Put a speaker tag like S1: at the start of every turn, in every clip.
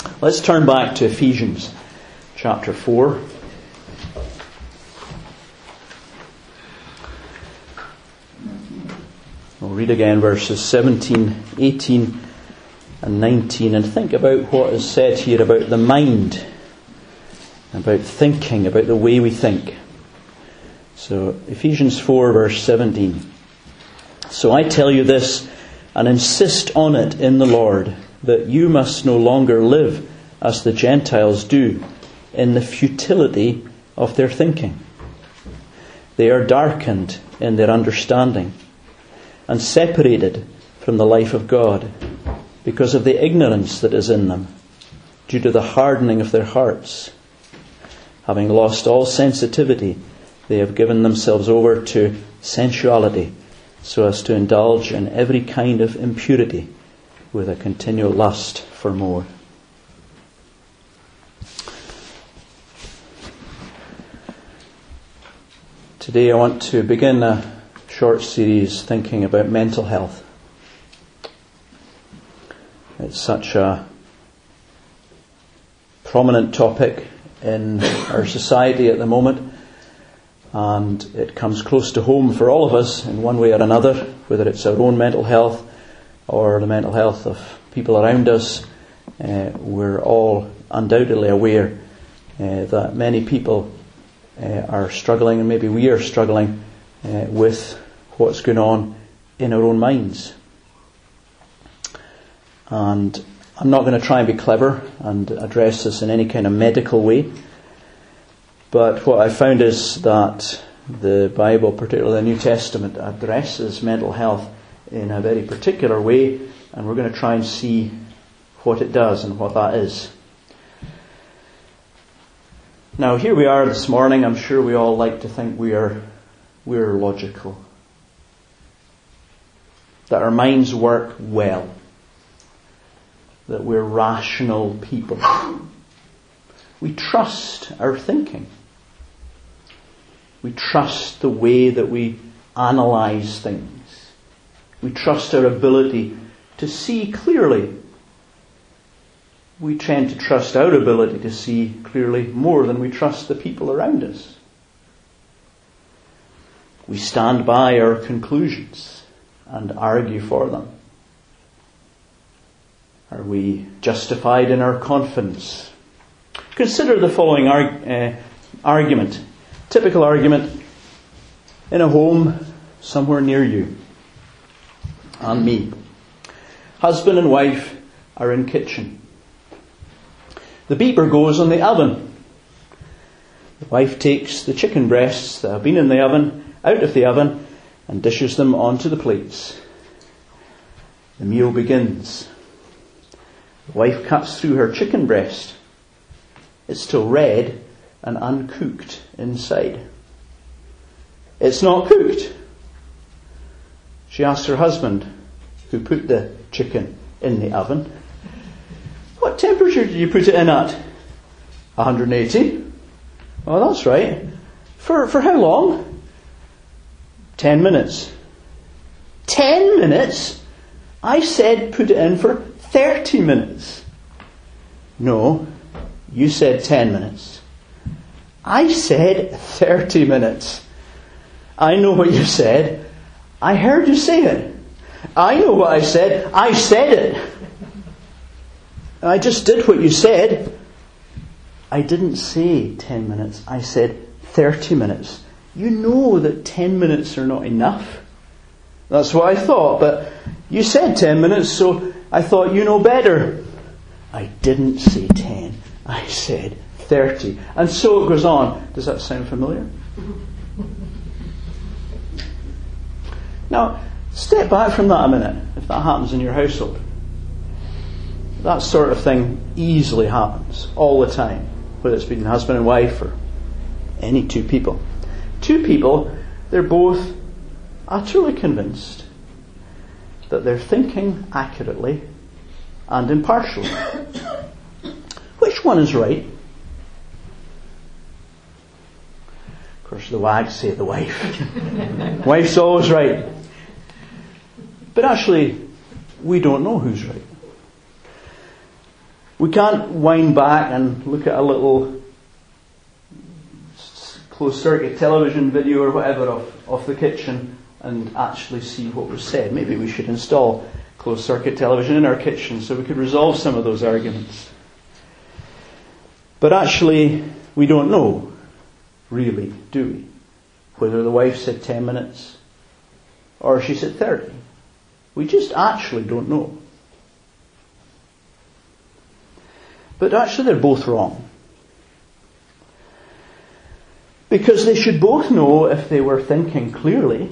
S1: Let's turn back to Ephesians chapter 4. We'll read again verses 17, 18 and 19 and think about what is said here about the mind, about thinking, about the way we think. So Ephesians 4 verse 17. So I tell you this and insist on it in the Lord, that you must no longer live as the Gentiles do, in the futility of their thinking. They are darkened in their understanding and separated from the life of God because of the ignorance that is in them, due to the hardening of their hearts. Having lost all sensitivity, they have given themselves over to sensuality, so as to indulge in every kind of impurity with a continual lust for more. Today I want to begin a short series thinking about mental health. It's such a prominent topic in our society at the moment, and it comes close to home for all of us in one way or another, whether it's our own mental health or the mental health of people around us. We're all undoubtedly aware that many people are struggling, and maybe we are struggling with what's going on in our own minds. And I'm not going to try and be clever and address this in any kind of medical way, but what I found is that the Bible, particularly the New Testament, addresses mental health in a very particular way, and we're going to try and see what it does and what that is. Now, here we are this morning. I'm sure we all like to think we're logical, that our minds work well, that we're rational people. We trust our thinking. We trust the way that we analyse things. We trust our ability to see clearly. We tend to trust our ability to see clearly more than we trust the people around us. We stand by our conclusions and argue for them. Are we justified in our confidence? Consider the following argument. Typical argument in a home somewhere near you and me. Husband and wife are in kitchen. The beeper goes on the oven. The wife takes the chicken breasts that have been in the oven out of the oven and dishes them onto the plates. The meal begins. The wife cuts through her chicken breast. It's still red and uncooked inside. It's not cooked. She asks her husband, who put the chicken in the oven, "What temperature did you put it in at?" 180. "Oh, that's right. For how long?" 10 minutes. 10 minutes? I said put it in for 30 minutes. "No, you said 10 minutes. I said 30 minutes. I know what you said. I heard you say it. I know what I said. I said it. I just did what you said." "I didn't say 10 minutes. I said 30 minutes. You know that 10 minutes are not enough." "That's what I thought, but you said 10 minutes, so I thought you know better." "I didn't say 10. I said 30. And so it goes on. Does that sound familiar? Now, step back from that a minute, if that happens in your household. That sort of thing easily happens all the time, whether it's between husband and wife or any two people. Two people, they're both utterly convinced that they're thinking accurately and impartially. Which one is right? Of course, the wags say the wife. Wife's always right. But actually, we don't know who's right. We can't wind back and look at a little closed circuit television video or whatever of the kitchen and actually see what was said. Maybe we should install closed circuit television in our kitchen so we could resolve some of those arguments. But actually, we don't know, really, do we? Whether the wife said 10 minutes or she said 30. We just actually don't know. But actually they're both wrong. Because they should both know, if they were thinking clearly,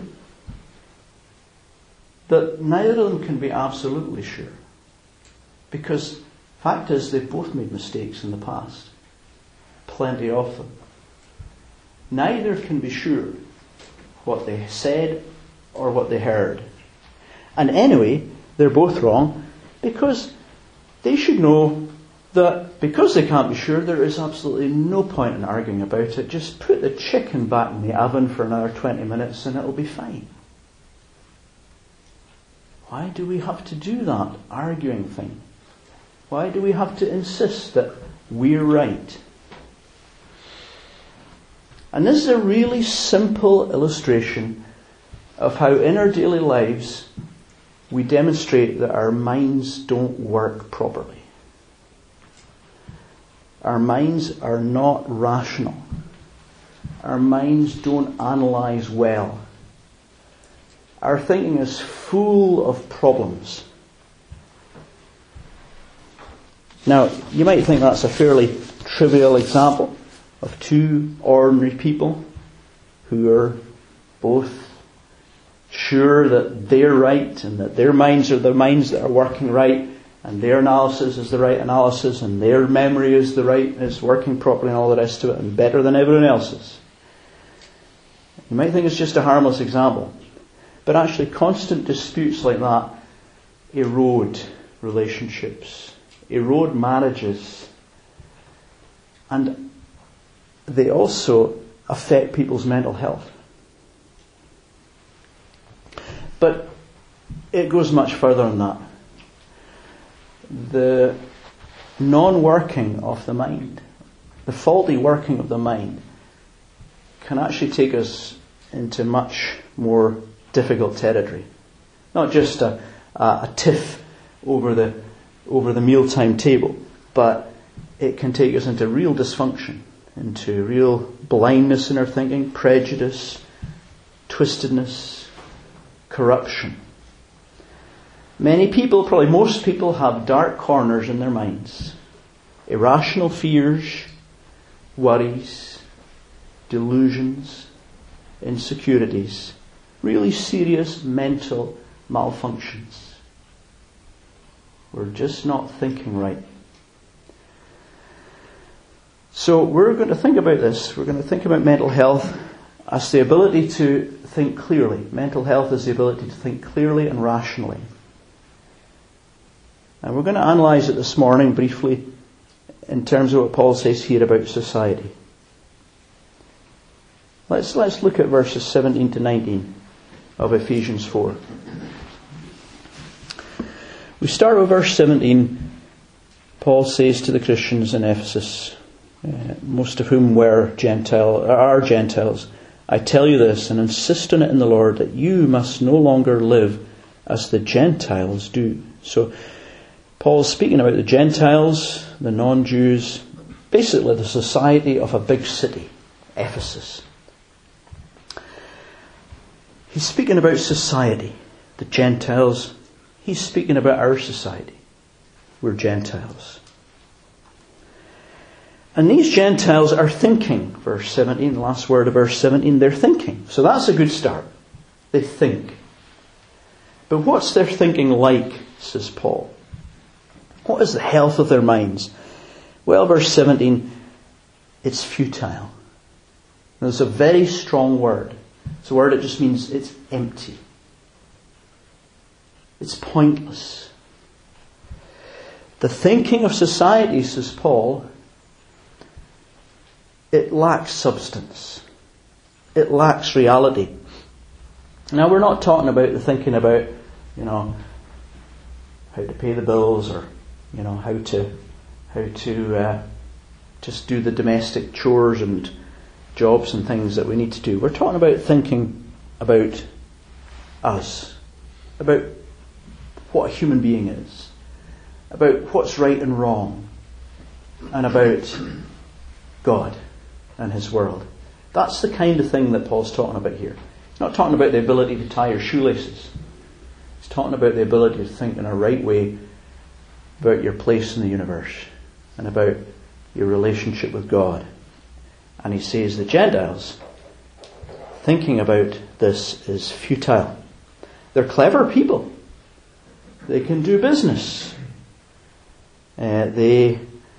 S1: that neither of them can be absolutely sure. Because the fact is, they've both made mistakes in the past. Plenty of them. Neither can be sure what they said or what they heard. And anyway, they're both wrong because they should know that because they can't be sure, there is absolutely no point in arguing about it. Just put the chicken back in the oven for another 20 minutes and it'll be fine. Why do we have to do that arguing thing? Why do we have to insist that we're right? And this is a really simple illustration of how in our daily lives we demonstrate that our minds don't work properly. Our minds are not rational. Our minds don't analyse well. Our thinking is full of problems. Now, you might think that's a fairly trivial example of two ordinary people who are both sure that they're right and that their minds are the minds that are working right and their analysis is the right analysis and their memory is the right, is working properly and all the rest of it and better than everyone else's. You might think it's just a harmless example, but actually constant disputes like that erode relationships, erode marriages, and they also affect people's mental health. But it goes much further than that. The non-working of the mind, the faulty working of the mind, can actually take us into much more difficult territory. Not just a tiff over the mealtime table, but it can take us into real dysfunction, into real blindness in our thinking, prejudice, twistedness, corruption. Many people, probably most people, have dark corners in their minds. Irrational fears, worries, delusions, insecurities, really serious mental malfunctions. We're just not thinking right. So we're going to think about this. We're going to think about mental health as the ability to think clearly. Mental health is the ability to think clearly and rationally. And we're going to analyse it this morning briefly in terms of what Paul says here about society. Let's look at verses 17 to 19 of Ephesians 4. We start with verse 17. Paul says to the Christians in Ephesus, most of whom are Gentiles, I tell you this and insist on it in the Lord, that you must no longer live as the Gentiles do. So Paul's speaking about the Gentiles, the non-Jews, basically the society of a big city, Ephesus. He's speaking about society, the Gentiles. He's speaking about our society. We're Gentiles. And these Gentiles are thinking, verse 17, the last word of verse 17, they're thinking. So that's a good start. They think. But what's their thinking like, says Paul? What is the health of their minds? Well, verse 17, it's futile. Now, it's a very strong word. It's a word that just means it's empty. It's pointless. The thinking of society, says Paul, it lacks substance. It lacks reality. Now, we're not talking about the thinking about, how to pay the bills or, how to how to just do the domestic chores and jobs and things that we need to do. We're talking about thinking about us, about what a human being is, about what's right and wrong, and about God and His world. That's the kind of thing that Paul's talking about here. He's not talking about the ability to tie your shoelaces. He's talking about the ability to think in a right way about your place in the universe and about your relationship with God. And he says the Gentiles, thinking about this is futile. They're clever people. They can do business. They've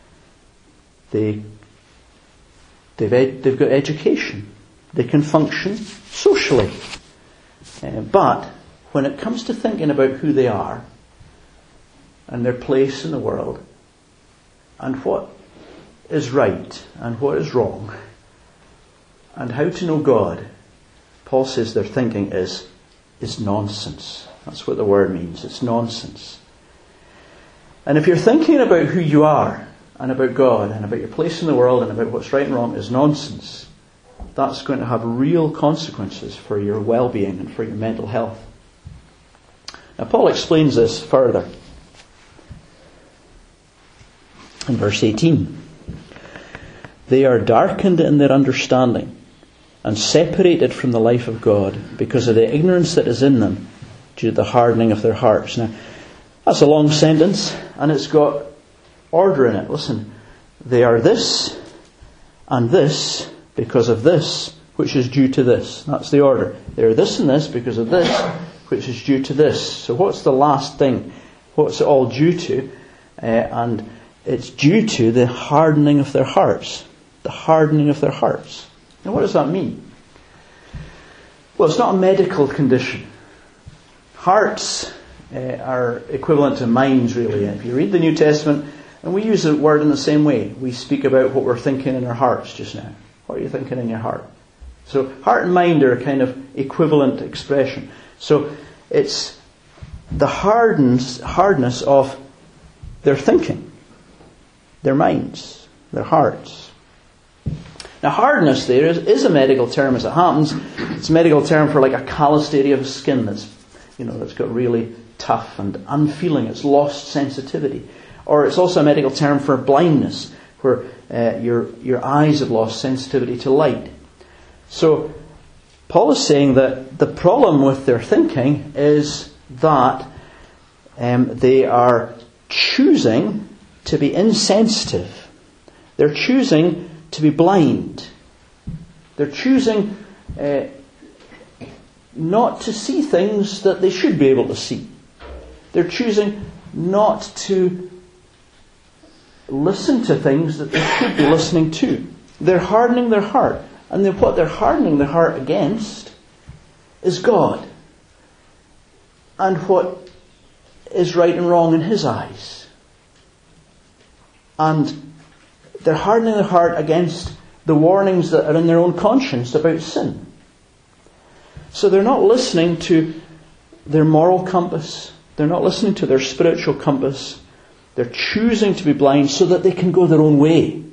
S1: got education. They can function socially. But when it comes to thinking about who they are and their place in the world and what is right and what is wrong and how to know God, Paul says their thinking is nonsense. That's what the word means. It's nonsense. And if you're thinking about who you are and about God and about your place in the world and about what's right and wrong is nonsense, that's going to have real consequences for your well-being and for your mental health. Now Paul explains this further in verse 18. They are darkened in their understanding and separated from the life of God because of the ignorance that is in them due to the hardening of their hearts. Now, that's a long sentence and it's got order in it. Listen, they are this and this because of this, which is due to this. That's the order. They are this and this because of this, which is due to this. So what's the last thing? What's it all due to? And it's due to the hardening of their hearts. The hardening of their hearts. Now what does that mean? Well, it's not a medical condition. Hearts are equivalent to minds, really. If you read the New Testament, and we use the word in the same way, we speak about what we're thinking in our hearts just now. What are you thinking in your heart? So heart and mind are a kind of equivalent expression. So it's the hardness of their thinking, their minds, their hearts. Now hardness there is a medical term as it happens. It's a medical term for like a calloused area of skin that's got really tough and unfeeling. It's lost sensitivity. Or it's also a medical term for blindness, where your eyes have lost sensitivity to light. So Paul is saying that the problem with their thinking is that they are choosing to be insensitive. They're choosing to be blind. They're choosing not to see things that they should be able to see. They're choosing not to listen to things that they should be listening to. They're hardening their heart. And what they're hardening their heart against is God. And what is right and wrong in His eyes. And they're hardening their heart against the warnings that are in their own conscience about sin. So they're not listening to their moral compass. They're not listening to their spiritual compass. They're choosing to be blind so that they can go their own way.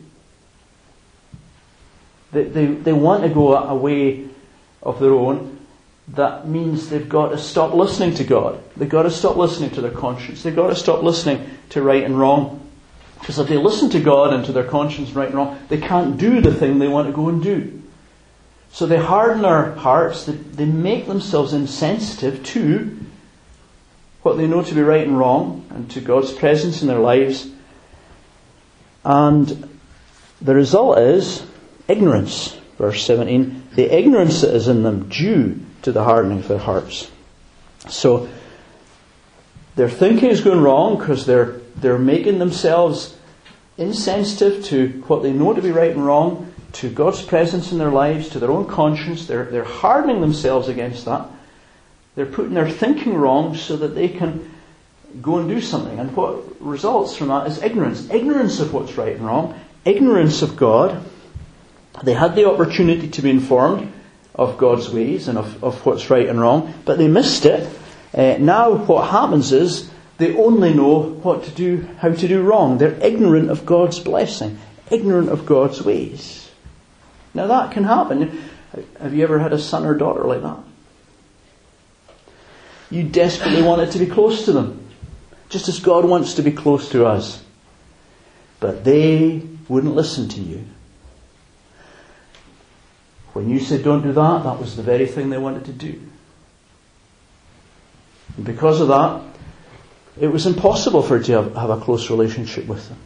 S1: They want to go a way of their own. That means they've got to stop listening to God. They've got to stop listening to their conscience. They've got to stop listening to right and wrong. Because if they listen to God and to their conscience, right and wrong, they can't do the thing they want to go and do. So they harden their hearts. They make themselves insensitive to what they know to be right and wrong and to God's presence in their lives. And the result is ignorance. Verse 17, the ignorance that is in them due to the hardening of their hearts. So their thinking is going wrong because they're making themselves insensitive to what they know to be right and wrong, to God's presence in their lives, to their own conscience. They're hardening themselves against that. They're putting their thinking wrong so that they can go and do something. And what results from that is ignorance. Ignorance of what's right and wrong. Ignorance of God. They had the opportunity to be informed of God's ways and of what's right and wrong, but they missed it. Now what happens is They only know what to do, how to do wrong. They're ignorant of God's blessing, ignorant of God's ways. Now that can happen. Have you ever had a son or daughter like that? You desperately wanted to be close to them, just as God wants to be close to us. But they wouldn't listen to you. When you said don't do that, that was the very thing they wanted to do. And because of that, it was impossible for you to have a close relationship with them.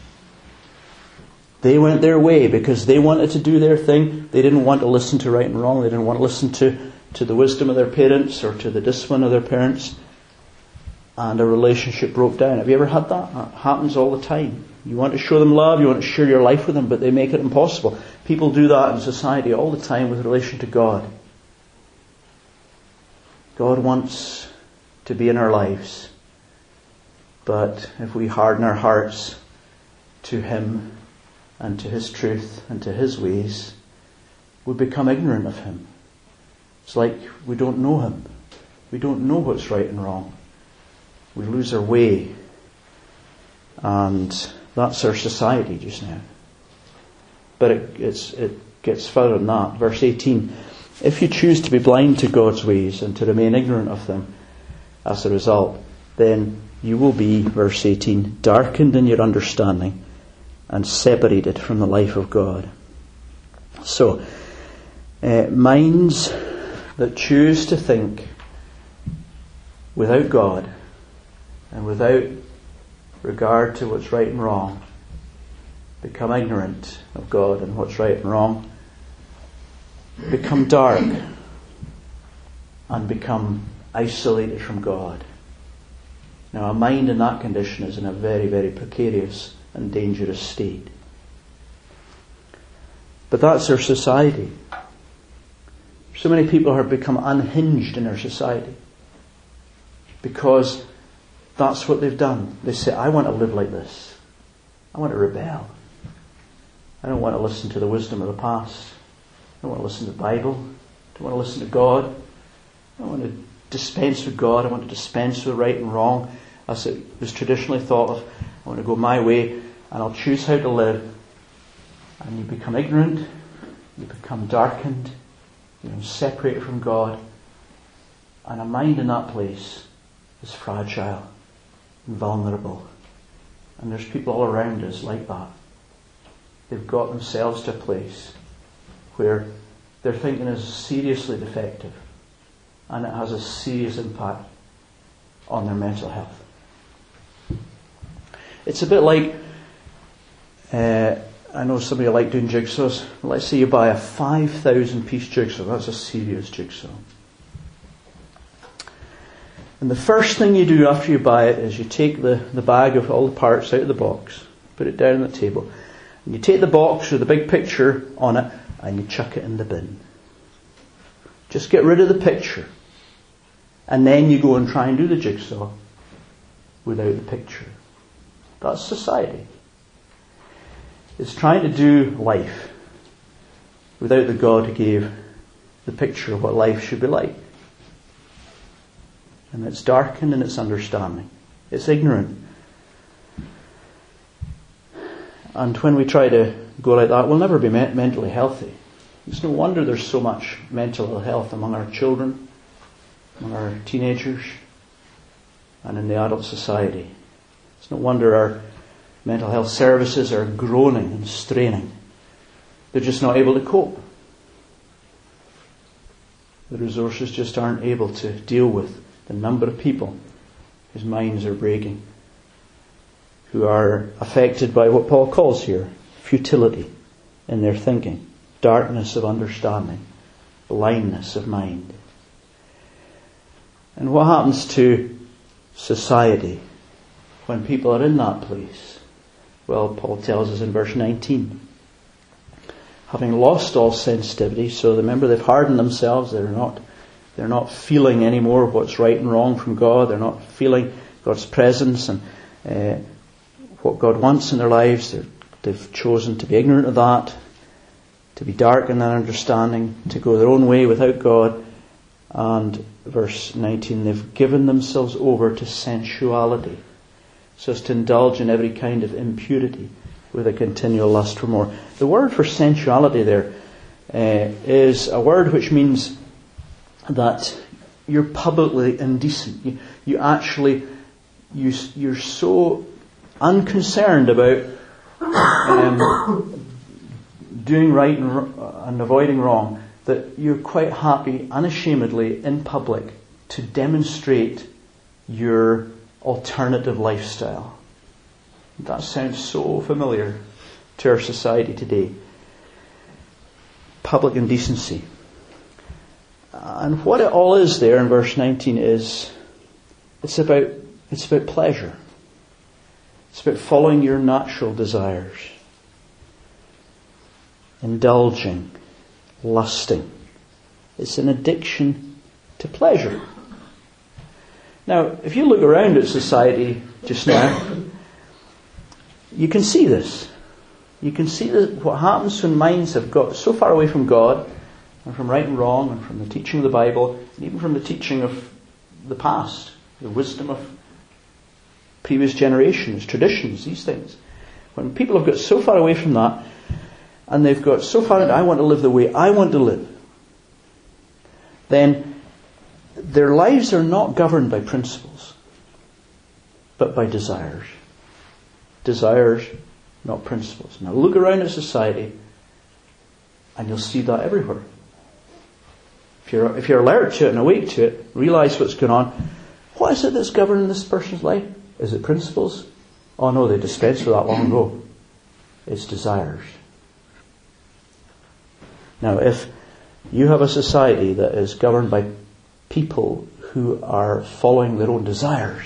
S1: They went their way because they wanted to do their thing. They didn't want to listen to right and wrong. They didn't want to listen to the wisdom of their parents or to the discipline of their parents. And a relationship broke down. Have you ever had that? That happens all the time. You want to show them love, you want to share your life with them, but they make it impossible. People do that in society all the time with relation to God. God wants to be in our lives. But if we harden our hearts to Him and to His truth and to His ways, we become ignorant of Him. It's like we don't know Him. We don't know what's right and wrong. We lose our way. And that's our society just now. But it gets further than that. Verse 18. If you choose to be blind to God's ways and to remain ignorant of them as a result, then you will be, verse 18, darkened in your understanding and separated from the life of God. So, minds that choose to think without God and without regard to what's right and wrong become ignorant of God and what's right and wrong, become dark and become isolated from God. Now, a mind in that condition is in a very, very precarious and dangerous state. But that's our society. So many people have become unhinged in our society because that's what they've done. They say, I want to live like this. I want to rebel. I don't want to listen to the wisdom of the past. I don't want to listen to the Bible. I don't want to listen to God. I don't want to dispense with God. I want to dispense with right and wrong as it was traditionally thought of. I want to go my way and I'll choose how to live. And you become ignorant. You become darkened. You become separated from God. And a mind in that place is fragile and vulnerable. And there's people all around us like that. They've got themselves to a place where their thinking is seriously defective and it has a serious impact on their mental health. It's a bit like, I know some of you like doing jigsaws. Let's say you buy a 5,000 piece jigsaw. That's a serious jigsaw. And the first thing you do after you buy it is you take the bag of all the parts out of the box, put it down on the table, and you take the box with the big picture on it and you chuck it in the bin. Just get rid of the picture. And then you go and try and do the jigsaw without the picture. That's society. It's trying to do life without the God who gave the picture of what life should be like. And it's darkened in its understanding. It's ignorant. And when we try to go like that, we'll never be mentally healthy. It's no wonder there's so much mental ill health among our children, among our teenagers, and in the adult society. It's no wonder our mental health services are groaning and straining. They're just not able to cope. The resources just aren't able to deal with the number of people whose minds are breaking, who are affected by what Paul calls here futility in their thinking, darkness of understanding, blindness of mind. And what happens to society when people are in that place? Well, Paul tells us in verse 19, having lost all sensitivity, so remember they've hardened themselves, they're not feeling anymore what's right and wrong from God, they're not feeling God's presence and what God wants in their lives. They've chosen to be ignorant of that, to be dark in their understanding, to go their own way without God, And verse 19, they've given themselves over to sensuality, so as to indulge in every kind of impurity with a continual lust for more. The word for sensuality there is a word which means that you're publicly indecent. You're so unconcerned about doing right and avoiding wrong that you're quite happy, unashamedly, in public, to demonstrate your alternative lifestyle. That sounds so familiar to our society today. Public indecency. And what it all is there in verse 19 is, it's about pleasure. It's about following your natural desires. Indulging. Lusting. It's an addiction to pleasure. Now, if you look around at society just now, you can see this. You can see what happens when minds have got so far away from God, and from right and wrong, and from the teaching of the Bible, and even from the teaching of the past, the wisdom of previous generations, traditions, these things. When people have got so far away from that, and they've got so far into, I want to live the way I want to live, then their lives are not governed by principles, but by desires. Desires, not principles. Now look around at society, and you'll see that everywhere. If you're alert to it and awake to it, realize what's going on. What is it that's governing this person's life? Is it principles? Oh no, they dispensed with that long ago. It's desires. Now, if you have a society that is governed by people who are following their own desires,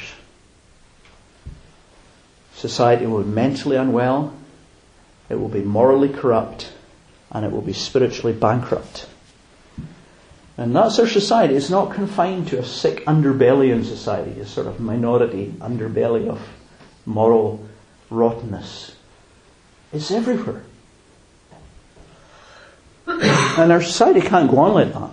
S1: society will be mentally unwell, it will be morally corrupt, and it will be spiritually bankrupt. And that's our society. It's not confined to a sick underbelly in society, a sort of minority underbelly of moral rottenness. It's everywhere. And our society can't go on like that.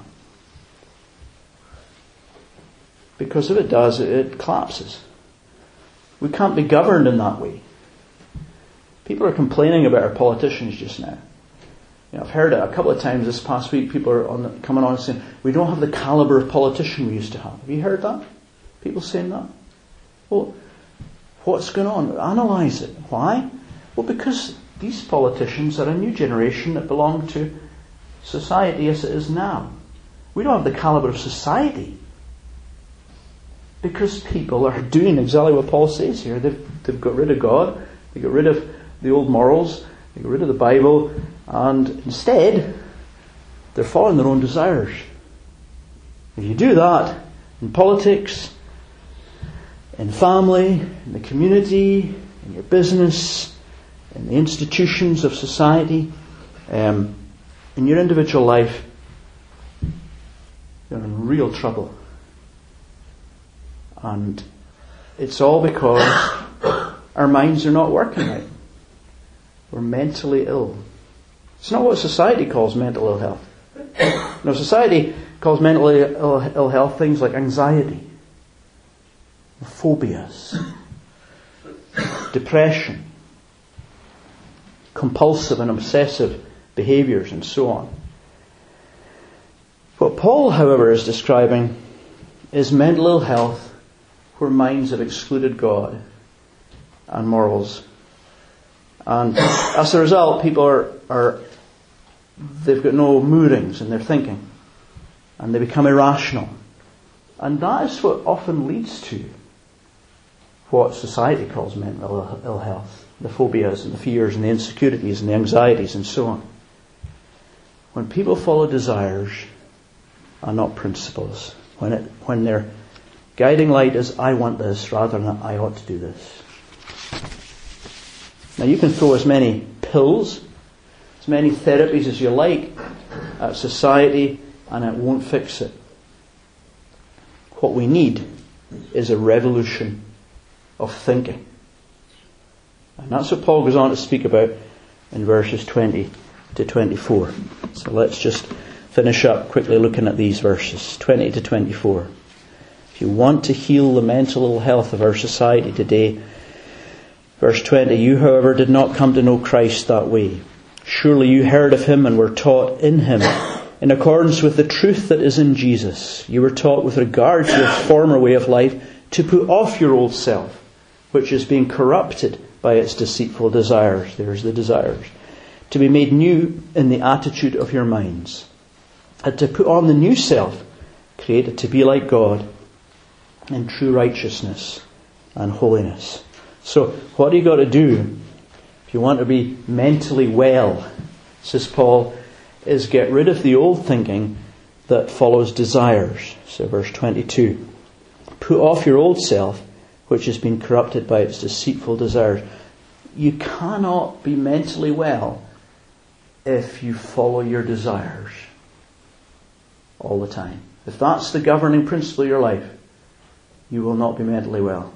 S1: Because if it does, it collapses. We can't be governed in that way. People are complaining about our politicians just now. You know, I've heard it a couple of times this past week. People are coming on and saying, we don't have the caliber of politician we used to have. Have you heard that? People saying that? Well, what's going on? Analyse it. Why? Well, because these politicians are a new generation that belong to society as it is now. We don't have the caliber of society. Because people are doing exactly what Paul says here. They've got rid of God. They got rid of the old morals. They got rid of the Bible. And instead, they're following their own desires. If you do that in politics, in family, in the community, in your business, in the institutions of society, in your individual life, you're in real trouble. And it's all because our minds are not working right. We're mentally ill. It's not what society calls mental ill health. No, society calls mentally ill health things like anxiety, phobias, depression, compulsive and obsessive behaviours, and so on. What Paul, however, is describing is mental ill health where minds have excluded God and morals. And as a result, people they've got no moorings in their thinking. And they become irrational. And that is what often leads to what society calls mental ill health. The phobias and the fears and the insecurities and the anxieties and so on. When people follow desires and not principles. When their guiding light is, I want this, rather than I ought to do this. Now you can throw as many pills, as many therapies as you like at society, and it won't fix it. What we need is a revolution of thinking. And that's what Paul goes on to speak about in verses 20 to 24. So let's just finish up quickly looking at these verses, 20 to 24. If you want to heal the mental ill health of our society today, verse 20, you, however, did not come to know Christ that way. Surely you heard of him and were taught in him, in accordance with the truth that is in Jesus. You were taught with regard to your former way of life to put off your old self, which is being corrupted by its deceitful desires. There's the desires. To be made new in the attitude of your minds. And to put on the new self, created to be like God in true righteousness and holiness. So, what do you got to do if you want to be mentally well, says Paul, is get rid of the old thinking that follows desires. So verse 22. Put off your old self, which has been corrupted by its deceitful desires. You cannot be mentally well if you follow your desires all the time. If that's the governing principle of your life, you will not be mentally well.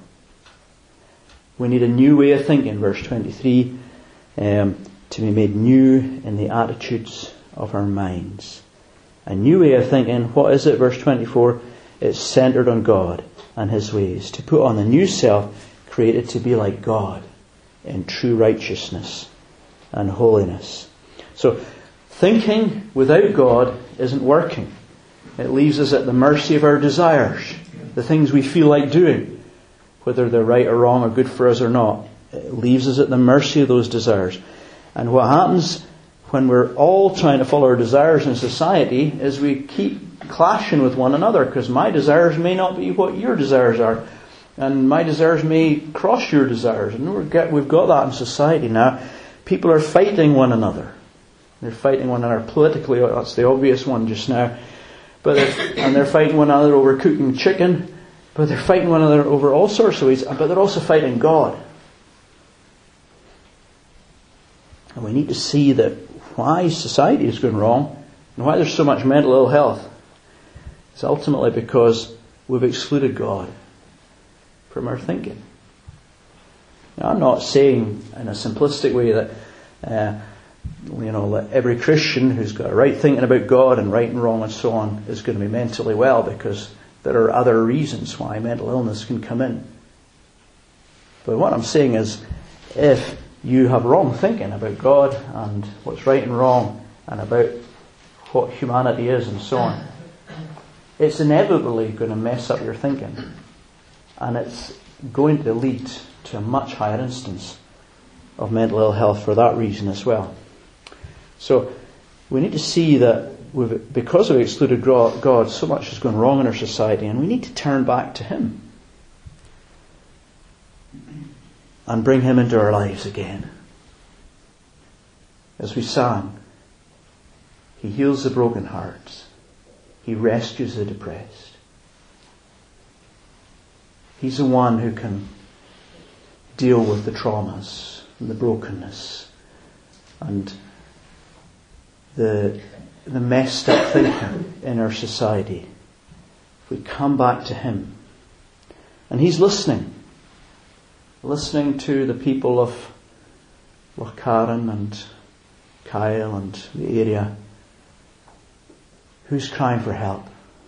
S1: We need a new way of thinking, verse 23, to be made new in the attitudes of our minds. A new way of thinking, what is it? Verse 24, it's centered on God and his ways. To put on the new self, created to be like God in true righteousness and holiness. So, thinking without God isn't working. It leaves us at the mercy of our desires, the things we feel like doing, whether they're right or wrong or good for us or not. It leaves us at the mercy of those desires. And what happens when we're all trying to follow our desires in society is we keep clashing with one another, because my desires may not be what your desires are, and my desires may cross your desires. And we've got that in society now. People are fighting one another. They're fighting one another politically. That's the obvious one just now. And they're fighting one another over cooking chicken. But they're fighting one another over all sorts of ways. But they're also fighting God. And we need to see that why society is going wrong and why there's so much mental ill health is ultimately because we've excluded God from our thinking. Now, I'm not saying in a simplistic way that that every Christian who's got a right thinking about God and right and wrong and so on is going to be mentally well, because there are other reasons why mental illness can come in. But what I'm saying is, if you have wrong thinking about God and what's right and wrong and about what humanity is and so on, it's inevitably going to mess up your thinking. And it's going to lead to a much higher instance of mental ill health for that reason as well. So we need to see that because we've excluded God, so much has gone wrong in our society, and we need to turn back to Him and bring Him into our lives again. As we sang, He heals the broken hearts. He rescues the depressed. He's the one who can deal with the traumas and the brokenness and the messed up thinking in our society. If we come back to Him. And He's listening to the people of Lochcarron and Kyle and the area who's crying for help.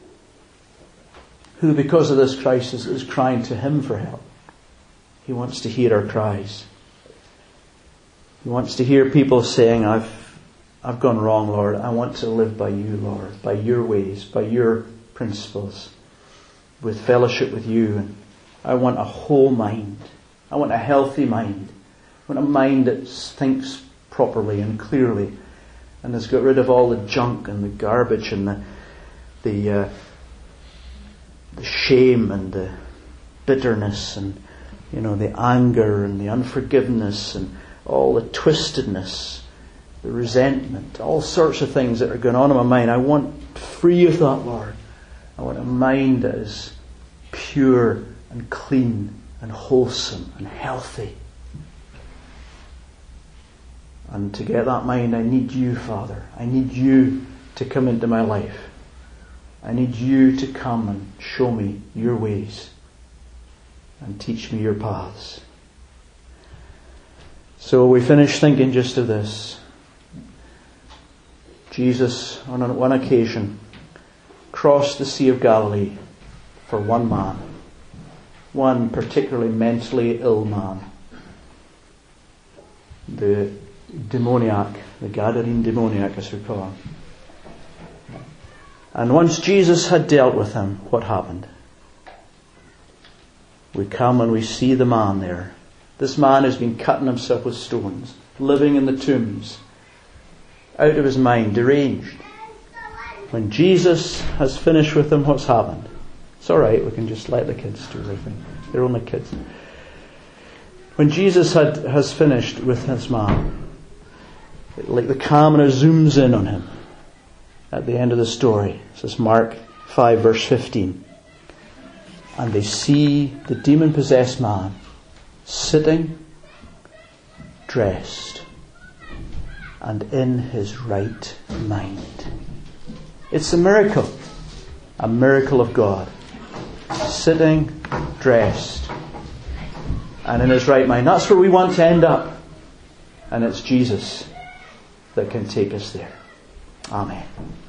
S1: Who, because of this crisis, is crying to Him for help. He wants to hear our cries. He wants to hear people saying, I've gone wrong, Lord. I want to live by You, Lord, by Your ways, by Your principles, with fellowship with You. And I want a whole mind. I want a healthy mind. I want a mind that thinks properly and clearly and has got rid of all the junk and the garbage and the shame and the bitterness and the anger and the unforgiveness and all the twistedness, the resentment, all sorts of things that are going on in my mind. I want free of that, Lord. I want a mind that is pure and clean and wholesome and healthy. And to get that mind, I need You, Father. I need You to come into my life. I need You to come and show me Your ways and teach me Your paths. So we finish thinking just of this. Jesus, on one occasion, crossed the Sea of Galilee for one man, one particularly mentally ill man, the demoniac, the Gadarene demoniac as we call him. And once Jesus had dealt with him, what happened? We come and we see the man there. This man has been cutting himself with stones, living in the tombs, out of his mind, deranged. When Jesus has finished with him, what's happened? It's all right, we can just let the kids do their thing. They're only kids. When Jesus has finished with this man, like the camera zooms in on him at the end of the story. This is Mark 5 verse 15. And they see the demon-possessed man sitting, dressed, and in his right mind. It's a miracle of God. Sitting, dressed, and in his right mind. That's where we want to end up. And it's Jesus that can take us there. Amen.